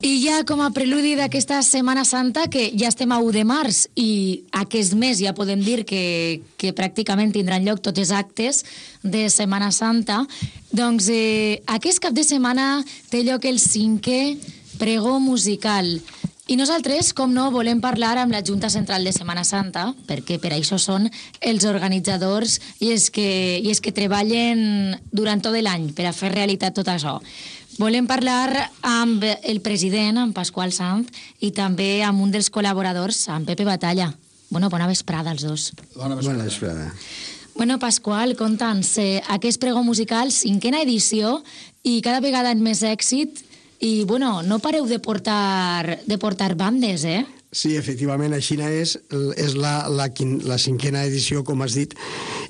I ja com a preludi d'aquesta Setmana Santa, que ja estem a 1 de març i aquest mes ja podem dir que pràcticament tindran lloc tots els actes de Setmana Santa, doncs aquest cap de setmana té lloc el 5è pregó musical. I nosaltres, com no, volem parlar amb la Junta Central de Setmana Santa, perquè per això són els organitzadors i els que treballen durant tot l'any per a fer realitat tot això. Volem parlar amb el president, amb Pasqual Sanz, i també amb un dels col·laboradors, amb Pepe Batalla. Bona vesprada als dos. Bona vesprada. Bueno, Pasqual, conta'ns, aquest pregó musical, 5a edició, i cada vegada amb més èxit, i, bueno, no pareu de portar bandes, eh? Sí, efectivament, així és la 5a edició, com has dit.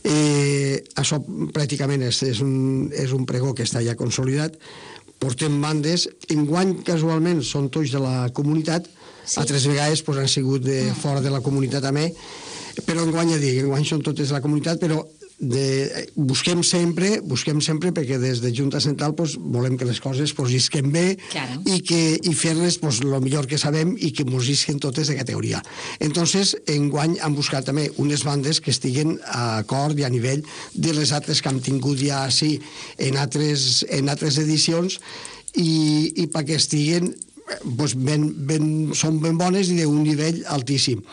Això pràcticament és un pregó que està ja consolidat. Portem bandes, enguany casualment són tots de la comunitat, altres vegades han sigut de fora de la comunitat també, però enguany ja dic, enguany són totes de la comunitat, però busquem sempre, perquè des de Junta Central volem que les coses isquen bé i fer-les el millor que sabem i que mos isquen totes de categoria. Entonces, enguany hem buscat també unes bandes que estiguen a acord i a nivell de les altres que hem tingut ja en altres edicions i perquè estiguen són ben bones i d'un nivell altíssim.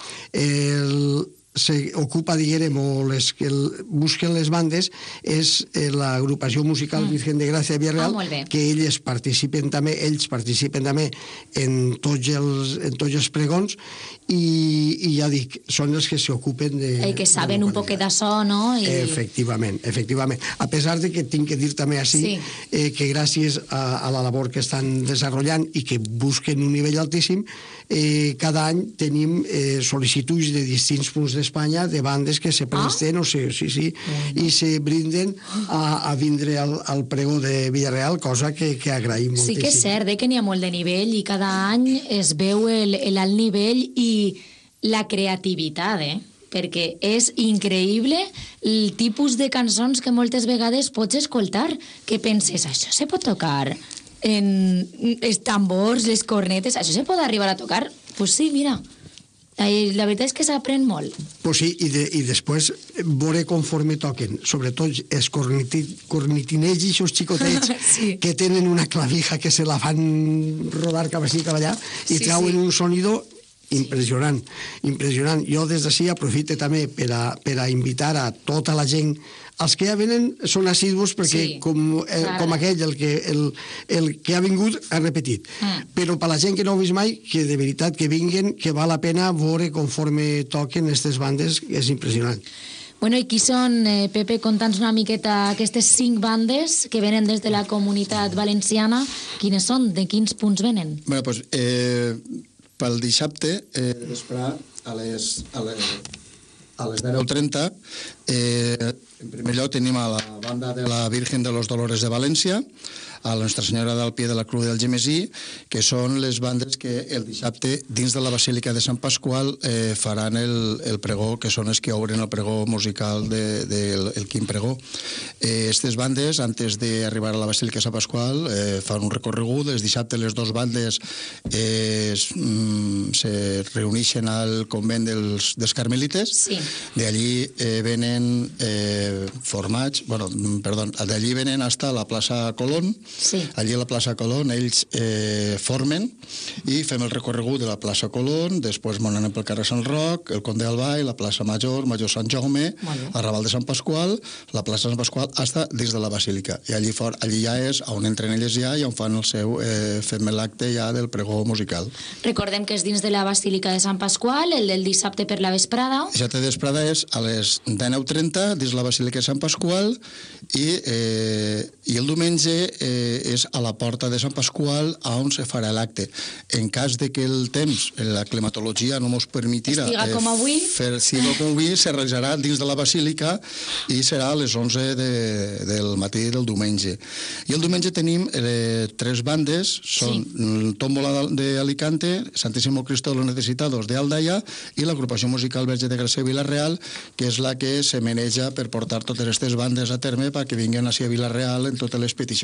S'ocupa, diguem, o les que busquen les bandes és l'agrupació musical Virgen de Gràcia de Villarreal, que ells participen també en tots els pregons i ja dic, són els que s'ocupen de... I que saben un poquet d'això, no? Efectivament. A pesar de que tinc que dir també així que gràcies a la labor que estan desenvolupant i que busquen un nivell altíssim, cada any tenim sol·licituds de distints punts d'Espanya de bandes que se presten i se brinden a vindre al pregó de Villarreal, cosa que agraïm moltíssim. Sí que és cert que n'hi ha molt de nivell i cada any es veu l'alt nivell i la creativitat, perquè és increïble el tipus de cançons que moltes vegades pots escoltar, que penses, això se pot tocar en els tambors, les cornetes, això se pot arribar a tocar? Doncs sí, mira, la veritat és que s'aprèn molt. Pues sí, i després veure conforme toquen, sobretot els cornetinets i els xicotets que tenen una clavija que se la fan rodar cap així cap allà i trauen un sonido impressionant. Jo des d'ací aprofito també per a invitar a tota la gent. Els que ja venen són assidus perquè com aquell, el que ha vingut ha repetit. Però per la gent que no ho ha vist mai, que de veritat que vinguen, que val la pena veure conforme toquen aquestes bandes, és impressionant. Bueno, i qui són, Pepe, conta'ns una miqueta aquestes 5 bandes que venen des de la comunitat valenciana. Quines són? De quins punts venen? Bueno, doncs, pel dissabte, vespre, a les 10:30, en primer lloc tenim a la banda de la Virgen de los Dolores de València, a la Nostra Senyora del Pie de la Cruz del Gemesí, que són les bandes que el dissabte dins de la Basílica de Sant Pasqual faran el pregó, que són els que obren el pregó musical del quim pregó. Aquestes bandes, antes d'arribar a la Basílica de Sant Pasqual, fan un recorregut. Els dissabtes les dues bandes se reuneixen al convent dels Carmelites. D'allí venen formats, d'allí venen fins a la plaça Colón. Allí a la plaça Colón ells formen i fem el recorregut de la plaça Colón, després anem pel carrer Sant Roc, el Conde Albay, la plaça Major Sant Jaume, el Raval de Sant Pasqual, la plaça Sant Pasqual, fins dins de la Basílica. I allí ja és on entren elles ja i on fan fem l'acte ja del pregó musical. Recordem que és dins de la Basílica de Sant Pasqual, el del dissabte per la vesprada. El dissabte de vesprada és a les 19:30 dins la Basílica de Sant Pasqual i el diumenge és a la porta de Sant Pasqual on se farà l'acte. En cas de que el temps, la climatologia no ens permetirà estiga com avui, se realitzarà dins de la Basílica i serà a les 11 del matí del diumenge. I el diumenge tenim 3 bandes, són el Tómbola d'Alicante, Santísimo Cristo de los Necesitados de Aldaia i l'agrupació musical Verge de Gràcia de Vila-real, que és la que se maneja per portar totes aquestes bandes a terme perquè vinguen així a Vila-real en totes les peticions que n'hi ha.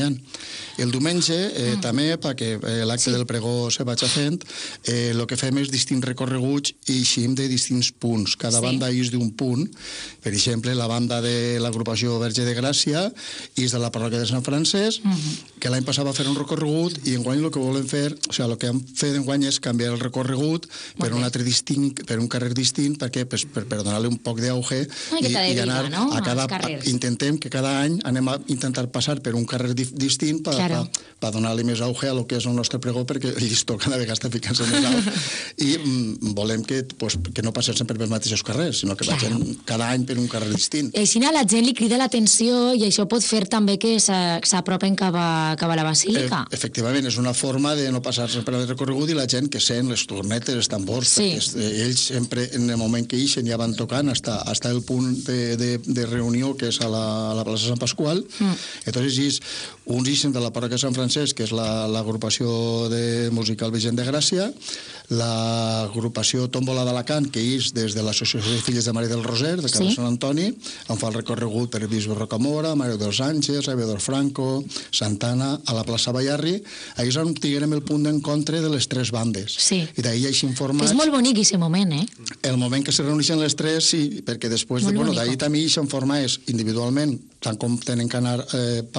treballant. El diumenge, també, perquè l'acte del pregó se vagi fent, el que fem és distints recorreguts i eixim de distints punts. Cada banda és d'un punt. Per exemple, la banda de l'agrupació Verge de Gràcia és de la parròquia de Sant Francesc, que l'any passat va fer un recorregut i enguany el que volen fer, o sigui, el que hem fet enguany és canviar el recorregut per un altre distint, per un carrer distint, perquè per donar-li un poc d'auge i anar a cada... Intentem que cada any anem a intentar passar per un carrer distint per donar-li més auge a lo que és el nostre pregó, perquè el llistó cada vegada està ficant-se més alt i volem que no passem sempre pels mateixos carrers, sinó que vagin cada any per un carrer distint. I així a la gent li crida l'atenció i això pot fer també que s'apropen cap a la basílica. Efectivament, és una forma de no passar-se per el recorregut i la gent que sent les tornetes, els tambors, perquè ells sempre en el moment que ixen ja van tocant hasta el punt de reunió que és a la plaça Sant Pasqual. Entonces, uns ixen de la parròquia de Sant Francesc, que és l'agrupació de musical Vigent de Gràcia, l'agrupació Tómbola d'Alacant, que és des de l'Associació de Filles de Maria del Roser, de Carles Sant Antoni, on fa el recorregut per el bisbe Rocamora, Mario dels Àngels, Salvador Franco, Santana, a la plaça Ballarri. Ahí és on tinguem el punt d'encontre de les tres bandes. I d'ahir ja així informats... És molt bonic aquest moment, El moment que se reuneixen les tres, sí, perquè després d'ahir també això en forma és individualment, tant com tenen que anar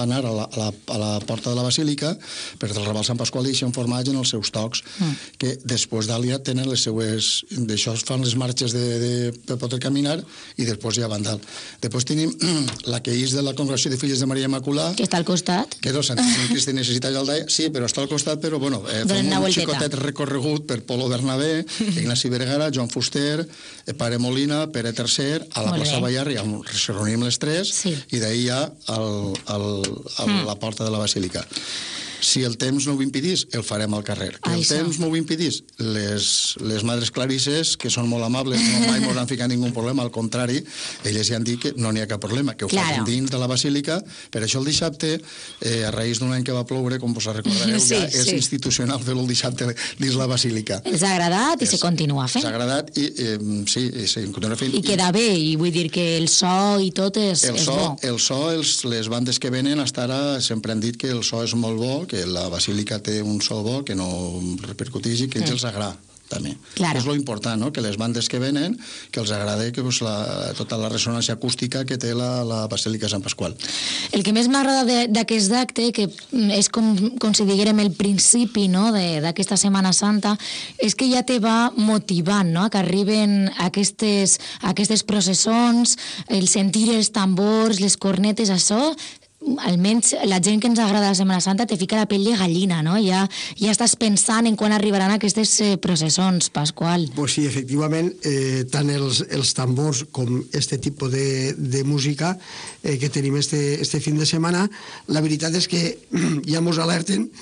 a la porta de la basílica, per del Raval Sant Pasqual i això en format en els seus tocs, que després d'Àlia tenen les seues... D'això fan les marxes per poder caminar i després ja van dalt. Després tenim la que és de la Congregació de Filles de Maria Immaculada, que està al costat. Que és el Santíssim Crist de Necessitat d'Aldaia. Sí, però està al costat, però bueno, fem un xicotet recorregut per Polo Bernabé, Ignasi Vergara, Joan Fuster, Pare Molina, Pere III, a la plaça Ballarri, on se reunim les tres, i d'ahir ja a la porta de la basílica. Si el temps no ho impedís, el farem al carrer. Que el temps no ho impedís, les madres clarisses, que són molt amables, no mai ens han ficat ningú problema, al contrari, elles ja han dit que no n'hi ha cap problema, que ho facin dins de la basílica. Per això el dissabte, a raïs d'un any que va ploure, com vos recordareu, ja és institucional fer-ho el dissabte dins la basílica. Els ha agradat i se continua fent. Els ha agradat i sí, se continua fent. I queda bé, i vull dir que el so i tot és bo. El so, les bandes que venen, fins ara sempre han dit que el so és molt bo, que la basílica té un so bo, que no repercuteix i que ells els agrada també. És lo important, no? Que les bandes que venen, que els agrada que tota la ressonància acústica que té la Basílica de Sant Pasqual. El que més m'agrada d'aquest acte, que és com si diguérem el principi d'aquesta Setmana Santa, és que ja te va motivant, no? Que arriben aquestes processons, el sentir els tambors, les cornetes, això... almenys la gent que ens agrada la Setmana Santa te fica la pell de gallina, no? Ja estàs pensant en quan arribaran aquestes processons, Pasqual. Pues sí, efectivament, tant els tambors com este tipus de música que tenim este fin de setmana, la veritat és que ja mos alerten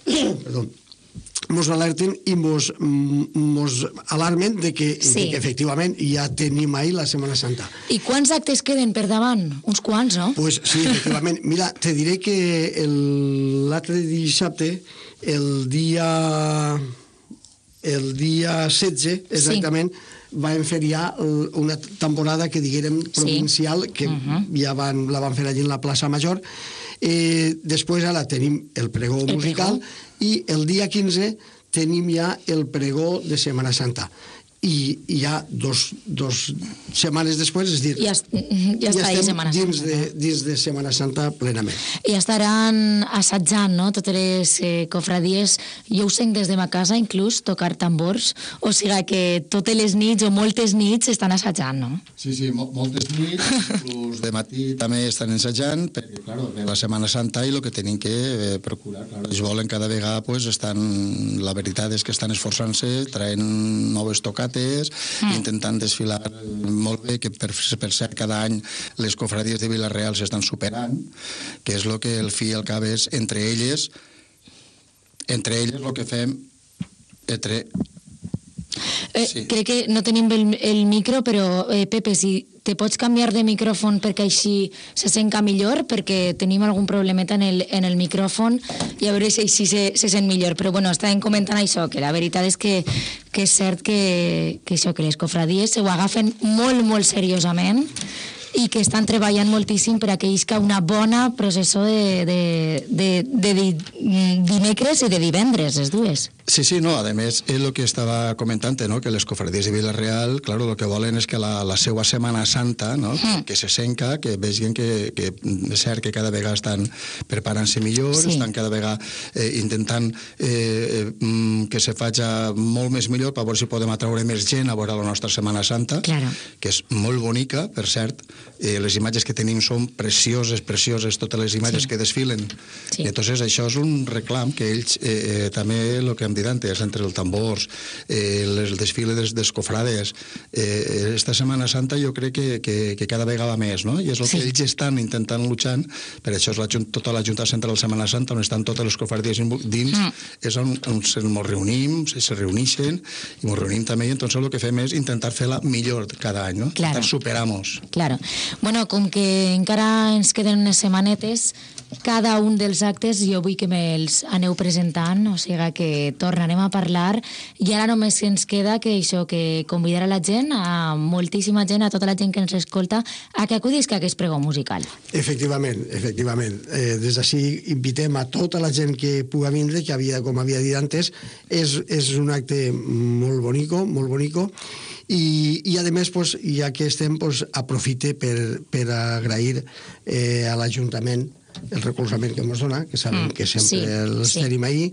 i mos alarmen de que efectivament ja tenim ahir la Setmana Santa. I quants actes queden per davant? Uns quants, no? Pues sí, efectivament. Mira, te diré que l'altre dissabte, el dia 16, exactament, vam fer ja una temporada que diguérem provincial, que ja la van fer allí en la plaça Major. Després ara tenim el pregó musical i el dia 15 tenim ja el pregó de Setmana Santa. I ja dos setmanes després, és dir, ja estem dins de Setmana Santa plenament. I estaran assajant, no?, totes les cofradies. Jo ho sent des de ma casa, inclús, tocar tambors, o sigui que totes les nits o moltes nits estan assajant, no? Sí, moltes nits, inclús de matí també estan assajant, perquè, clar, la Setmana Santa i el que tenim que procurar, clar, ells volen cada vegada, pues, la veritat és que estan esforçant-se, traient noves tocates, intentant desfilar molt bé, que per cert cada any les cofradies de Vila-real s'estan superant, que és el que al fi i al cap és entre elles el que fem Crec que no tenim el micro, però Pepe, si te pots canviar de micròfon perquè així se senca millor, perquè tenim algun problemeta en el micròfon, i a veure si així se sent millor. Però bueno, estàvem comentant això, que la veritat és que és cert que les cofradies ho agafen molt, molt seriosament, i que estan treballant moltíssim per a que isca una bona processó de dimecres i de divendres, les dues. Sí, no, a més, és el que estava comentant, no? Que les cofradies de Vila-real, claro, el que volen és que la seva Setmana Santa, no? Que se senca, que vegin que és cert que cada vegada estan preparant-se millor, estan cada vegada intentant que se faci molt més millor per veure si podem atraure més gent a veure la nostra Setmana Santa, que és molt bonica, per cert. Les imatges que tenim són precioses, totes les imatges que desfilen. I entonces això és un reclam que ells també, el que hem dit antes, entre els tambors, el desfile dels cofrades, esta Setmana Santa jo crec que cada vegada més, no? I és el que ells estan intentant luchant, per això és tota la Junta Central de Setmana Santa, on estan totes les cofradies dins, és on ens reunim, se reuneixen, i ens reunim també, i entonces el que fem és intentar fer-la millor cada any, no? Intentar superar-nos. Claro. Bueno, com que encara ens queden unes setmanetes, cada un dels actes jo vull que me'ls aneu presentant, o sigui que tornarem a parlar, i ara només ens queda que això, que convidar a la gent, a moltíssima gent, a tota la gent que ens escolta, a que acudisca a aquest pregó musical. Efectivament. Des d'ací invitem a tota la gent que puga vindre, que com havia dit antes, és un acte molt bonico, i a més, ja que estem, aprofite per agrair a l'Ajuntament el recolzament que ens dona, que sabem que sempre els tenim ahir,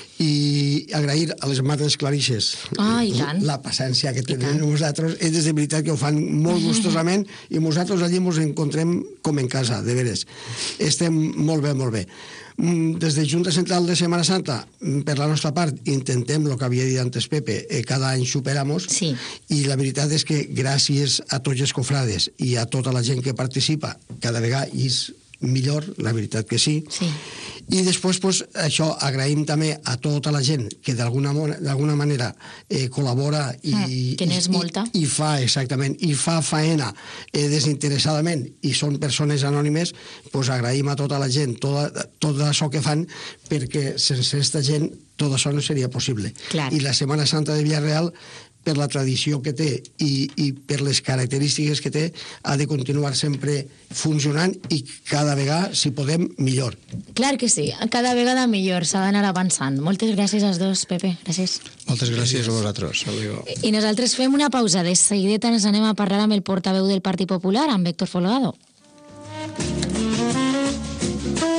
i agrair a les matres clarixes la paciència que tenen nosaltres. És de veritat que ho fan molt gustosament, i nosaltres allí ens encontrem com en casa, de veres. Estem molt bé. Des de Junta Central de Setmana Santa, per la nostra part, intentem, el que havia dit antes Pepe, cada any superamos, i la veritat és que gràcies a tots els cofrades i a tota la gent que participa, cada vegada és millor, la veritat que sí. I després, això, agraïm també a tota la gent que d'alguna manera col·labora i n'és molta, i fa faena desinteressadament, i són persones anònimes. Agraïm a tota la gent tot això que fan, perquè sense aquesta gent tot això no seria possible. I la Setmana Santa de Vila-real, per la tradició que té i per les característiques que té, ha de continuar sempre funcionant, i cada vegada, si podem, millor. Clar que sí, cada vegada millor, s'ha d'anar avançant. Moltes gràcies als dos, Pepe, gràcies. Moltes gràcies a vosaltres. I nosaltres fem una pausa, de seguideta ens anem a parlar amb el portaveu del Partit Popular, amb Héctor Folgado.